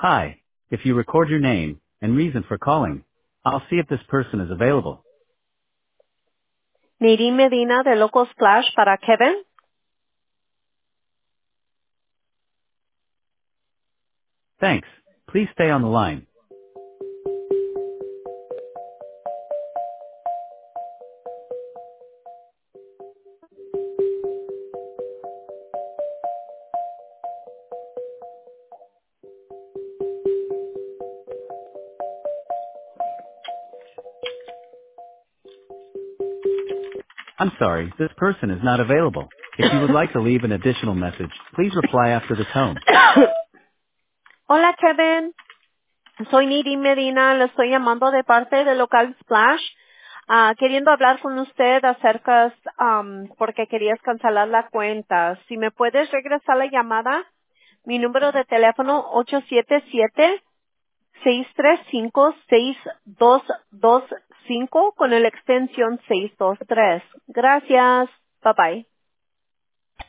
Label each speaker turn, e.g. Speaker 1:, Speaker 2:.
Speaker 1: Hi. If you record your name and reason for calling, I'll see if this person is available.
Speaker 2: Nadine Medina de Local Splash para Kevin.
Speaker 1: Thanks. Please stay on the line. I'm sorry, this person is not available. If you would like to leave an additional message, please reply after the tone.
Speaker 2: Hola Kevin, soy Nadine Medina, le estoy llamando de parte de Local Splash, queriendo hablar con usted acerca, porque querías cancelar la cuenta. Si me puedes regresar la llamada, mi número de teléfono 877-635-6225 con la extensión 623. Gracias, bye bye.